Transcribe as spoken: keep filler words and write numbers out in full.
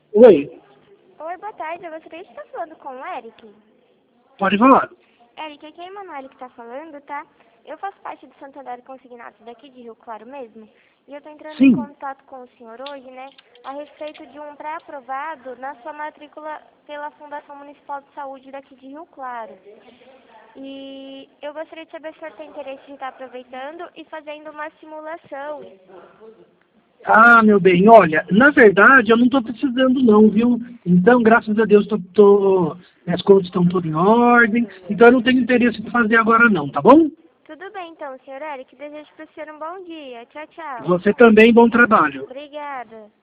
Oi, Oi, boa tarde. Eu gostaria de estar falando com o Eric. pode falar. Eric, aqui é a Emanuele que está falando, tá? Eu faço parte do Santander Consignados daqui de Rio Claro mesmo. E eu estou entrando em Sim. contato com o senhor hoje, né? A respeito de um pré-aprovado na sua matrícula pela Fundação Municipal de Saúde daqui de Rio Claro. E eu gostaria de saber se o senhor tem interesse de estar aproveitando e fazendo uma simulação. Ah, meu bem, olha, na verdade eu não estou precisando não, viu? Então, graças a Deus, tô, tô, minhas contas estão todas em ordem, então eu não tenho interesse em fazer agora não, tá bom? Tudo bem então, senhor Eric. Desejo para o senhor um bom dia. Tchau, tchau. Você também, bom trabalho. Obrigada.